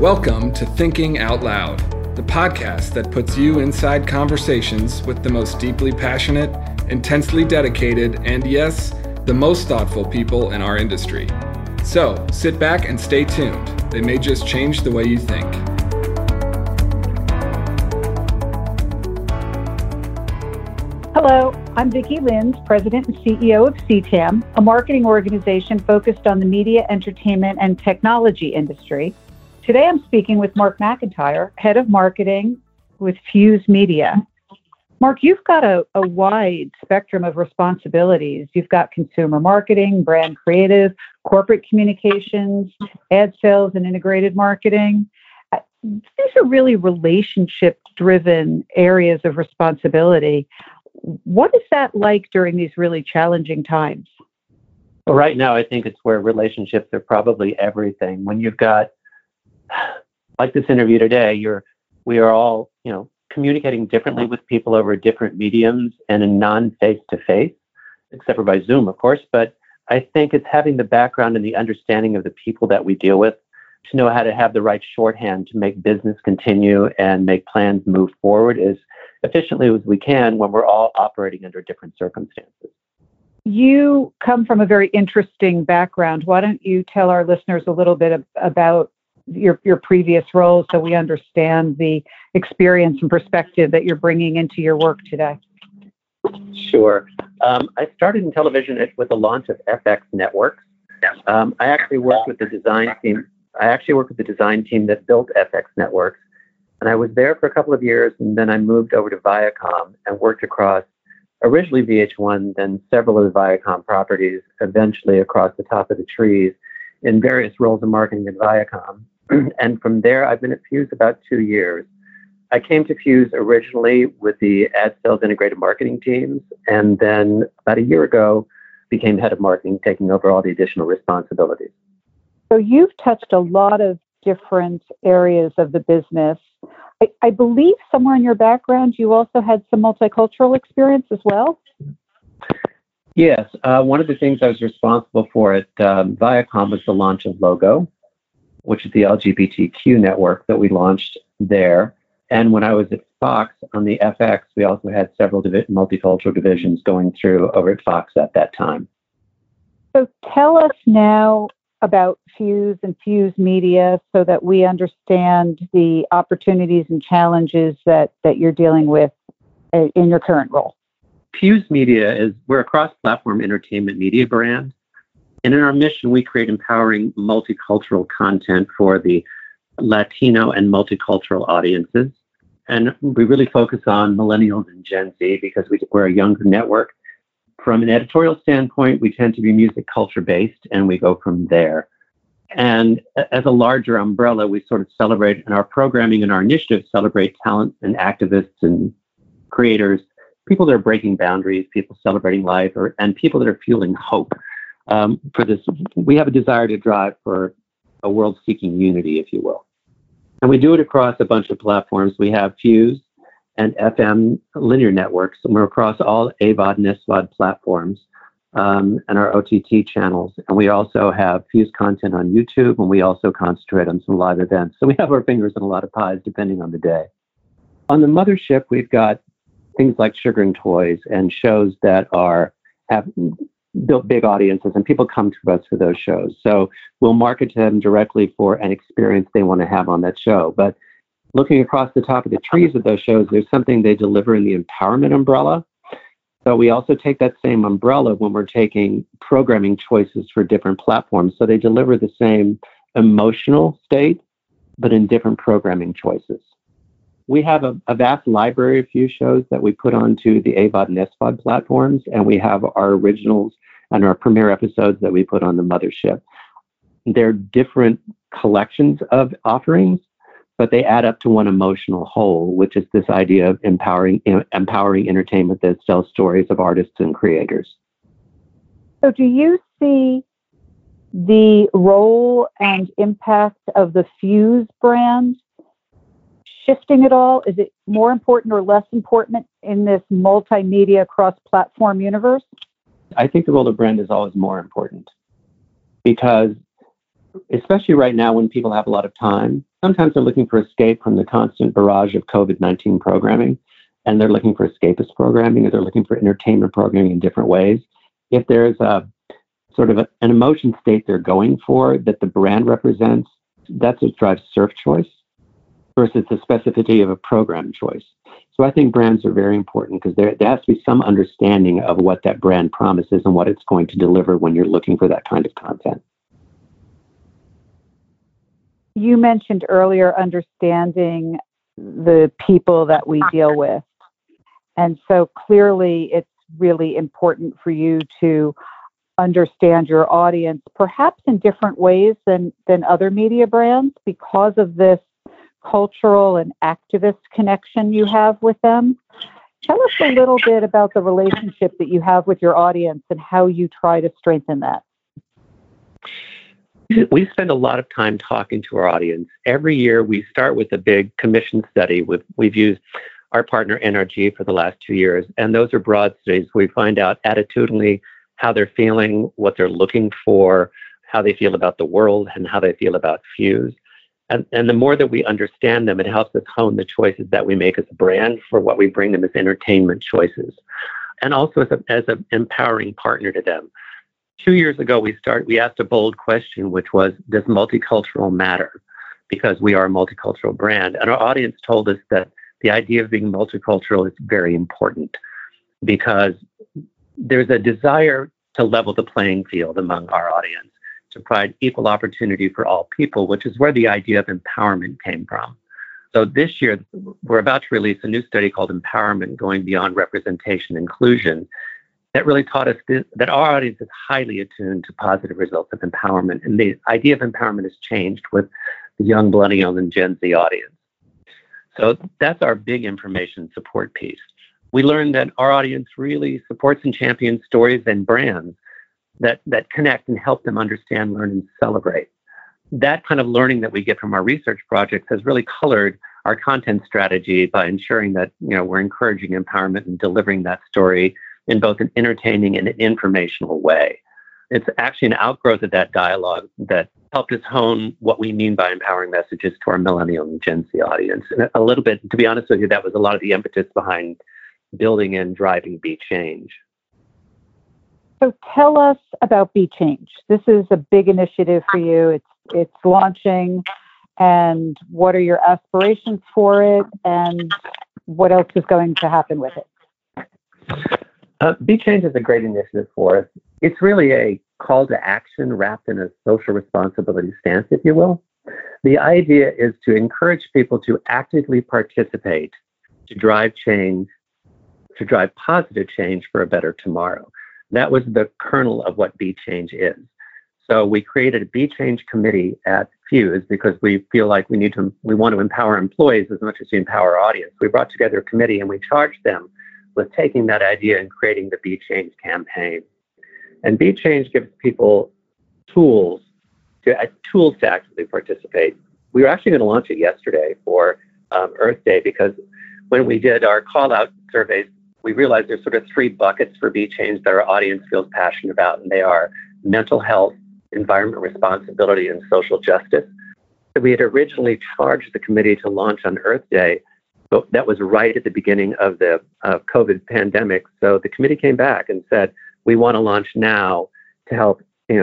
Welcome to Thinking Out Loud, the podcast that puts you inside conversations with the most deeply passionate, intensely dedicated, and yes, the most thoughtful people in our industry. So, sit back and stay tuned. They may just change the way you think. Hello, I'm Vicki Linz, President and CEO of CTAM, a marketing organization focused on the media, entertainment, and technology industry. Today I'm speaking with Mark McIntyre, Head of Marketing with Fuse Media. Mark, you've got a wide spectrum of responsibilities. You've got consumer marketing, brand creative, corporate communications, ad sales, and integrated marketing. These are really relationship-driven areas of responsibility. What is that like during these really challenging times? Well, right now, I think it's where relationships are probably everything. When you've got, like this interview today, we are all, communicating differently with people over different mediums and in non-face-to-face, except for by Zoom, of course. But I think it's having the background and the understanding of the people that we deal with to know how to have the right shorthand to make business continue and make plans move forward as efficiently as we can when we're all operating under different circumstances. You come from a very interesting background. Why don't you tell our listeners a little bit about your previous roles so we understand the experience and perspective that you're bringing into your work today? Sure. I started in television with the launch of FX Networks. I actually worked with the design team. That built FX Networks. And I was there for a couple of years, and then I moved over to Viacom and worked across originally VH1, then several of the Viacom properties, eventually across the top of the trees in various roles of marketing at Viacom. And from there, I've been at Fuse about 2 years. I came to Fuse originally with the ad sales integrated marketing teams, and then about a year ago, became head of marketing, taking over all the additional responsibilities. So you've touched a lot of different areas of the business. I believe somewhere in your background, you also had some multicultural experience as well? Yes. One of the things I was responsible for at Viacom was the launch of Logo, which is the LGBTQ network that we launched there. And when I was at Fox on the FX, we also had several multicultural divisions going through over at Fox at that time. So tell us now about Fuse and Fuse Media so that we understand the opportunities and challenges that you're dealing with in your current role. Fuse Media we're a cross-platform entertainment media brand. And in our mission, we create empowering multicultural content for the Latino and multicultural audiences. And we really focus on millennials and Gen Z because we're a younger network. From an editorial standpoint, we tend to be music culture based, and we go from there. And as a larger umbrella, we sort of celebrate, and our programming and our initiatives celebrate talent and activists and creators, people that are breaking boundaries, people celebrating life, and people that are fueling hope. For this, we have a desire to drive for a world seeking unity, if you will. And we do it across a bunch of platforms. We have Fuse and FM linear networks, and we're across all AVOD and SVOD platforms and our OTT channels. And we also have Fuse content on YouTube, and we also concentrate on some live events. So we have our fingers in a lot of pies, depending on the day. On the mothership, we've got things like Sugar and Toys and shows that have built big audiences, and people come to us for those shows. So we'll market to them directly for an experience they want to have on that show. But looking across the top of the trees of those shows, there's something they deliver in the empowerment umbrella. So we also take that same umbrella when we're taking programming choices for different platforms. So they deliver the same emotional state, but in different programming choices. We have a vast library of Fuse shows that we put onto the AVOD and SVOD platforms, and we have our originals and our premiere episodes that we put on the mothership. They're different collections of offerings, but they add up to one emotional whole, which is this idea of empowering entertainment that tells stories of artists and creators. So do you see the role and impact of the Fuse brand shifting at all? Is it more important or less important in this multimedia cross-platform universe? I think the role of brand is always more important because especially right now when people have a lot of time. Sometimes they're looking for escape from the constant barrage of COVID-19 programming, and they're looking for escapist programming, or they're looking for entertainment programming in different ways. If there's a sort of an emotion state they're going for that the brand represents, that's what drives surf choice versus the specificity of a program choice. So I think brands are very important because there has to be some understanding of what that brand promises and what it's going to deliver when you're looking for that kind of content. You mentioned earlier understanding the people that we deal with. And so clearly it's really important for you to understand your audience, perhaps in different ways than other media brands because of this cultural and activist connection you have with them. Tell us a little bit about the relationship that you have with your audience and how you try to strengthen that. We spend a lot of time talking to our audience. Every year we start with a big commission study. We've used our partner NRG for the last 2 years, and those are broad studies. We find out attitudinally how they're feeling, what they're looking for, how they feel about the world, and how they feel about Fuse. And the more that we understand them, it helps us hone the choices that we make as a brand for what we bring them as entertainment choices, and also as an empowering partner to them. 2 years ago, we asked a bold question, which was, does multicultural matter? Because we are a multicultural brand. And our audience told us that the idea of being multicultural is very important because there's a desire to level the playing field among our audience, to provide equal opportunity for all people, which is where the idea of empowerment came from. So this year, we're about to release a new study called Empowerment, Going Beyond Representation and Inclusion, that really taught us that our audience is highly attuned to positive results of empowerment. And the idea of empowerment has changed with the young millennial and Gen Z audience. So that's our big information support piece. We learned that our audience really supports and champions stories and brands that connect and help them understand, learn, and celebrate. That kind of learning that we get from our research projects has really colored our content strategy by ensuring that we're encouraging empowerment and delivering that story in both an entertaining and an informational way. It's actually an outgrowth of that dialogue that helped us hone what we mean by empowering messages to our millennial and Gen Z audience. And a little bit, to be honest with you, that was a lot of the impetus behind building and driving Be Change. So tell us about Be Change. This is a big initiative for you. It's launching, and what are your aspirations for it, and what else is going to happen with it? Be Change is a great initiative for us. It's really a call to action wrapped in a social responsibility stance, if you will. The idea is to encourage people to actively participate, to drive change, to drive positive change for a better tomorrow. That was the kernel of what Be Change is. So we created a Be Change committee at Fuse because we feel like we want to empower employees as much as we empower our audience. We brought together a committee and we charged them with taking that idea and creating the Be Change campaign. And Be Change gives people tools to actively participate. We were actually going to launch it yesterday for Earth Day because when we did our call-out surveys, we realized there's sort of 3 buckets for Be Change that our audience feels passionate about, and they are mental health, environmental responsibility, and social justice. So we had originally charged the committee to launch on Earth Day, but that was right at the beginning of the COVID pandemic. So the committee came back and said, we want to launch now to help,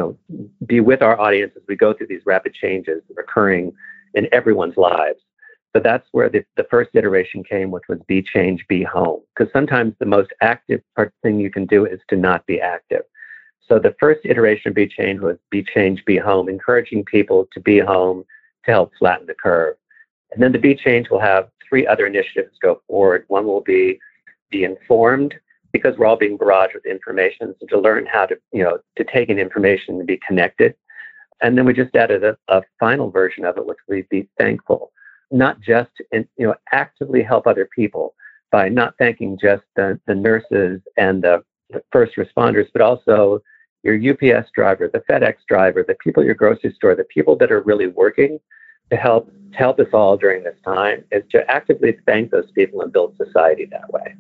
be with our audience as we go through these rapid changes occurring in everyone's lives. So that's where the first iteration came, which was Be Change, Be Home. Because sometimes the most active thing you can do is to not be active. So the first iteration of Be Change was Be Change, Be Home, encouraging people to be home to help flatten the curve. And then the Be Change will have 3 other initiatives go forward. One will be informed, because we're all being barraged with information, so to learn how to take in information and be connected. And then we just added a final version of it, which would be thankful. Not just, actively help other people by not thanking just the nurses and the first responders, but also your UPS driver, the FedEx driver, the people at your grocery store, the people that are really working to help us all during this time, is to actively thank those people and build society that way.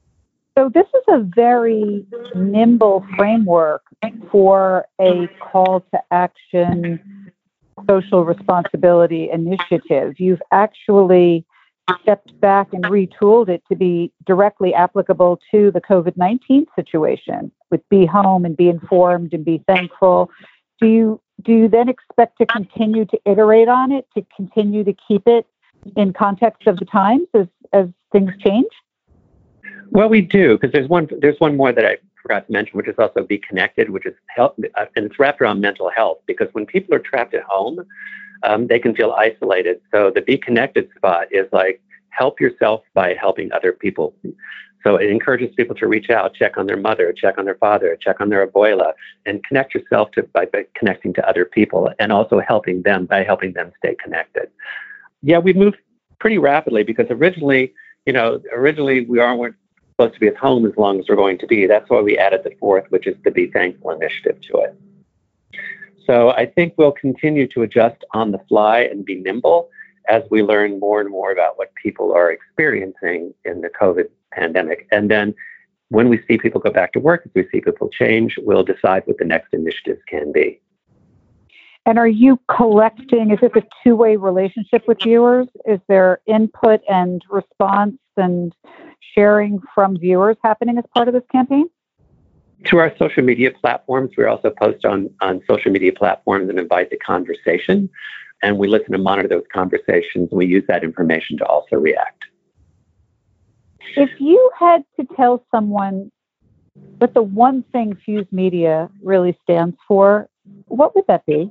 So this is a very nimble framework for a call to action social responsibility initiative. You've actually stepped back and retooled it to be directly applicable to the COVID-19 situation with Be Home and Be Informed and Be Thankful. Do you then expect to continue to iterate on it, to continue to keep it in context of the times as things change? Well, we do, because there's one more that I forgot to mention, which is also Be Connected, which is health, and it's wrapped around mental health, because when people are trapped at home, they can feel isolated. So the Be Connected spot is like, help yourself by helping other people. So it encourages people to reach out, check on their mother, check on their father, check on their abuela, and connect yourself by connecting to other people, and also helping them by helping them stay connected. Yeah, we moved pretty rapidly, because originally we weren't supposed to be at home as long as we're going to be. That's why we added the fourth, which is the Be Thankful initiative to it. So I think we'll continue to adjust on the fly and be nimble as we learn more and more about what people are experiencing in the COVID pandemic. And then when we see people go back to work, as we see people change, we'll decide what the next initiatives can be. And are you collecting, is it a two-way relationship with viewers? Is there input and response and sharing from viewers happening as part of this campaign? Through our social media platforms, we also post on social media platforms and invite the conversation. And we listen and monitor those conversations, and we use that information to also react. If you had to tell someone what the one thing Fuse Media really stands for, what would that be?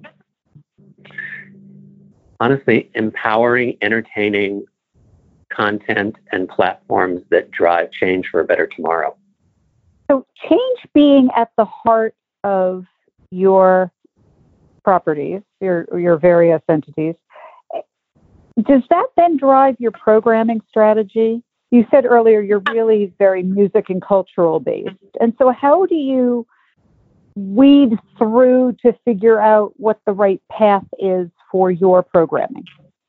Honestly, empowering, entertaining content and platforms that drive change for a better tomorrow. So change being at the heart of your properties, your various entities, does that then drive your programming strategy? You said earlier you're really very music and cultural based. And so how do you weed through to figure out what the right path is for your programming?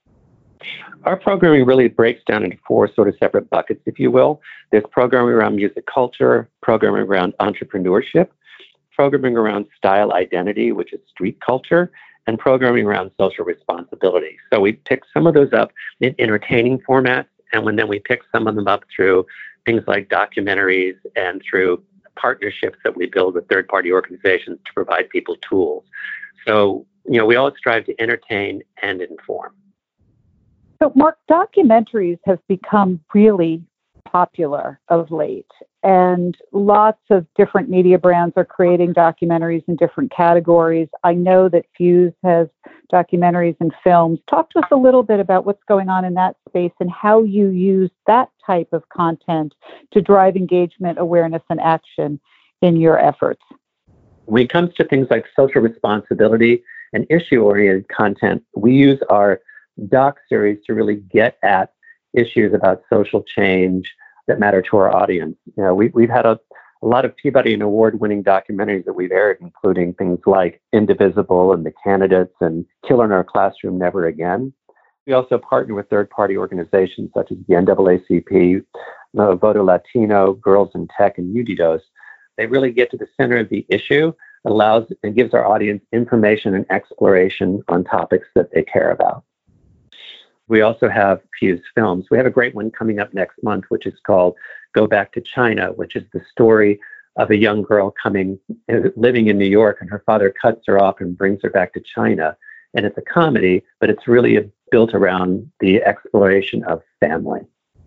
Our programming really breaks down into four sort of separate buckets, if you will. There's programming around music culture, programming around entrepreneurship, programming around style identity, which is street culture, and programming around social responsibility. So we pick some of those up in entertaining formats, and then we pick some of them up through things like documentaries and through partnerships that we build with third-party organizations to provide people tools. So, we always strive to entertain and inform. So, Mark, documentaries have become really popular of late, and lots of different media brands are creating documentaries in different categories. I know that Fuse has documentaries and films. Talk to us a little bit about what's going on in that space and how you use that type of content to drive engagement, awareness, and action in your efforts. When it comes to things like social responsibility and issue-oriented content, we use our doc series to really get at issues about social change that matter to our audience. We've had a lot of Peabody and award-winning documentaries that we've aired, including things like Indivisible and The Candidates and Killer in Our Classroom, Never Again. We also partner with third-party organizations such as the NAACP, Voto Latino, Girls in Tech, and UDIDOS. They really get to the center of the issue, allows and gives our audience information and exploration on topics that they care about. We also have Fuse Films. We have a great one coming up next month, which is called Go Back to China, which is the story of a young girl living in New York, and her father cuts her off and brings her back to China. And it's a comedy, but it's really built around the exploration of family.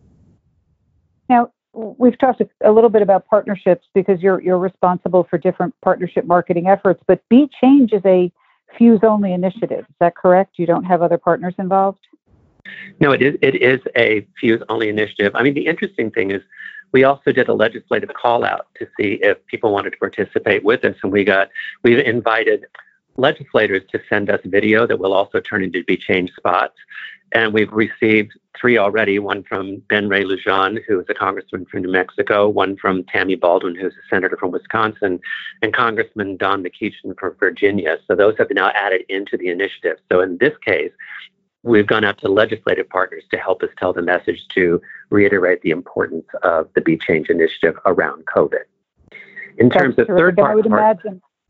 Now, we've talked a little bit about partnerships because you're responsible for different partnership marketing efforts, but Be Change is a Fuse-only initiative. Is that correct? You don't have other partners involved? No, it is a Fuse-only initiative. I mean, the interesting thing is we also did a legislative call out to see if people wanted to participate with us, and we've invited legislators to send us video that will also turn into Be Change spots. And we've received 3 already, one from Ben Ray Lujan, who is a congressman from New Mexico, one from Tammy Baldwin, who's a senator from Wisconsin, and Congressman Don McEachin from Virginia. So those have been now added into the initiative. So in this case, we've gone out to legislative partners to help us tell the message to reiterate the importance of the Be Change initiative around COVID. In terms of third-party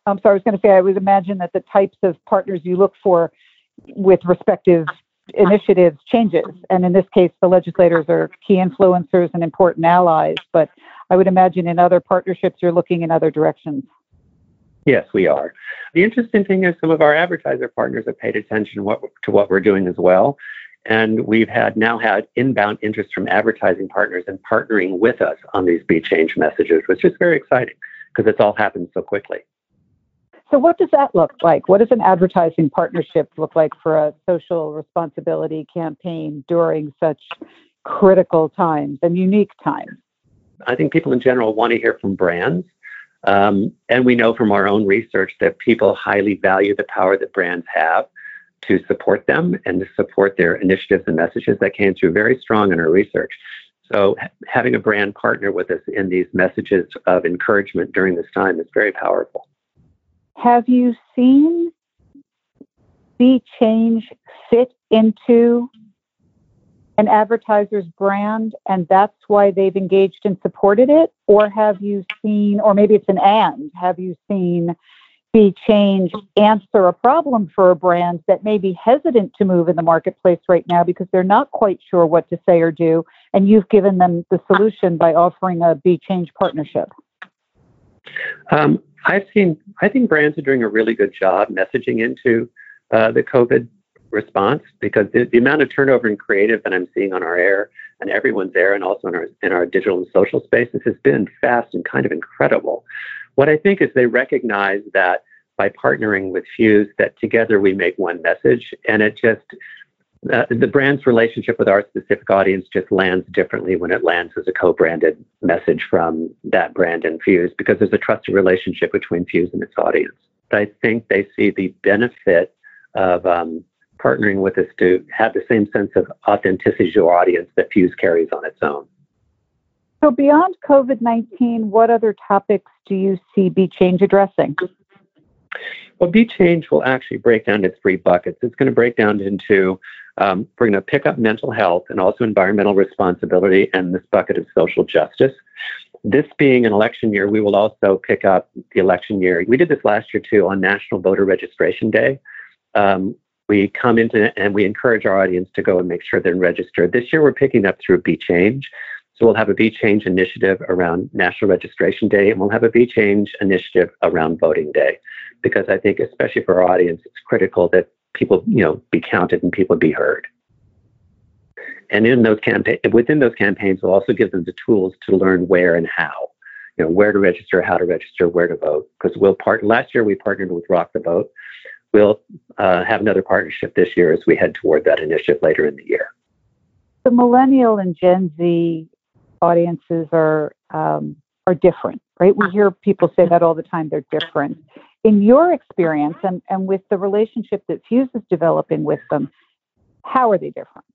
I'm sorry, I was going to say, I would imagine that the types of partners you look for with respective initiatives changes. And in this case, the legislators are key influencers and important allies. But I would imagine in other partnerships, you're looking in other directions. Yes, we are. The interesting thing is some of our advertiser partners have paid attention to what we're doing as well. And we've now had inbound interest from advertising partners in partnering with us on these Be Change messages, which is very exciting because it's all happened so quickly. So what does that look like? What does an advertising partnership look like for a social responsibility campaign during such critical times and unique times? I think people in general want to hear from brands. And we know from our own research that people highly value the power that brands have to support them and to support their initiatives and messages. That came through very strong in our research. So having a brand partner with us in these messages of encouragement during this time is very powerful. Have you seen Be Change fit into an advertiser's brand and that's why they've engaged and supported it? Or have you seen, or maybe it's an and, have you seen Be Change answer a problem for a brand that may be hesitant to move in the marketplace right now because they're not quite sure what to say or do, and you've given them the solution by offering a Be Change partnership? I think brands are doing a really good job messaging into the COVID response because the amount of turnover in creative that I'm seeing on our air and everyone's air and also in our digital and social spaces has been fast and kind of incredible. What I think is they recognize that by partnering with Fuse, that together we make one message, and it just the brand's relationship with our specific audience just lands differently when it lands as a co-branded message from that brand and Fuse, because there's a trusted relationship between Fuse and its audience. But I think they see the benefit of partnering with us to have the same sense of authenticity to our audience that Fuse carries on its own. So beyond COVID-19, what other topics do you see Be Change addressing? Well, Be Change will actually break down into 3 buckets. It's going to break down into, we're going to pick up mental health and also environmental responsibility and this bucket of social justice. This being an election year, we will also pick up the election year. We did this last year too on National Voter Registration Day. We come into and we encourage our audience to go and make sure they're registered. This year, we're picking up through Be Change. So we'll have a Be Change initiative around National Registration Day, and we'll have a Be Change initiative around Voting Day, because I think, especially for our audience, it's critical that people, be counted and people be heard. And within those campaigns, we'll also give them the tools to learn where and how, where to register, how to register, where to vote. Because last year we partnered with Rock the Vote. We'll have another partnership this year as we head toward that initiative later in the year. The millennial and Gen Z audiences are different, right? We hear people say that all the time, they're different. In your experience and with the relationship that Fuse is developing with them, how are they different?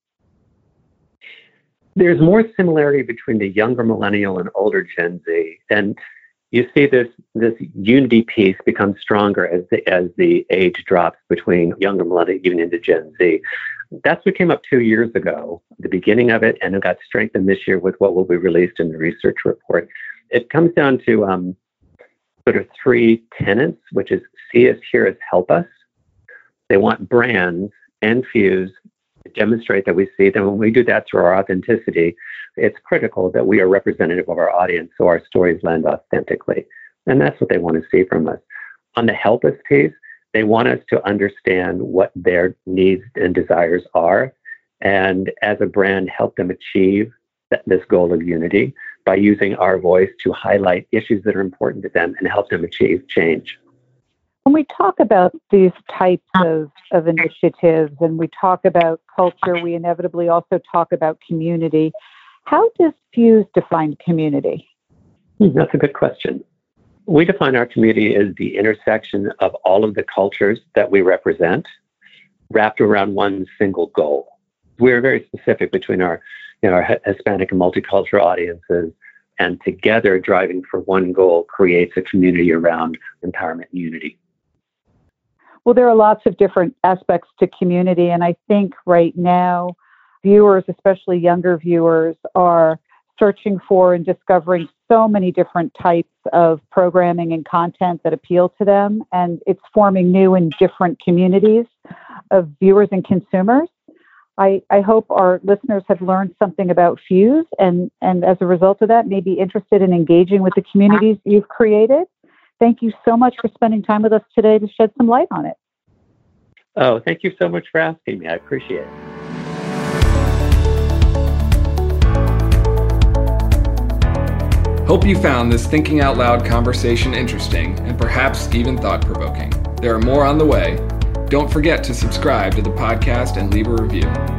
There's more similarity between the younger millennial and older Gen Z. And you see this unity piece become stronger as the age drops between younger millennial even into Gen Z. That's what came up 2 years ago, the beginning of it, and it got strengthened this year with what will be released in the research report. It comes down to sort of 3 tenets, which is see us, hear us, help us. They want brands and Fuse to demonstrate that we see them. When we do that through our authenticity, it's critical that we are representative of our audience so our stories land authentically. And that's what they want to see from us. On the help us piece, they want us to understand what their needs and desires are, and as a brand, help them achieve this goal of unity by using our voice to highlight issues that are important to them and help them achieve change. When we talk about these types of initiatives and we talk about culture, we inevitably also talk about community. How does Fuse define community? That's a good question. We define our community as the intersection of all of the cultures that we represent, wrapped around one single goal. We're very specific between our Hispanic and multicultural audiences, and together driving for one goal creates a community around empowerment and unity. Well, there are lots of different aspects to community, and I think right now viewers, especially younger viewers, are searching for and discovering so many different types of programming and content that appeal to them, and it's forming new and different communities of viewers and consumers. I hope our listeners have learned something about Fuse, and as a result of that, may be interested in engaging with the communities you've created. Thank you so much for spending time with us today to shed some light on it. Oh, thank you so much for asking me. I appreciate it. Hope you found this Thinking Out Loud conversation interesting and perhaps even thought-provoking. There are more on the way. Don't forget to subscribe to the podcast and leave a review.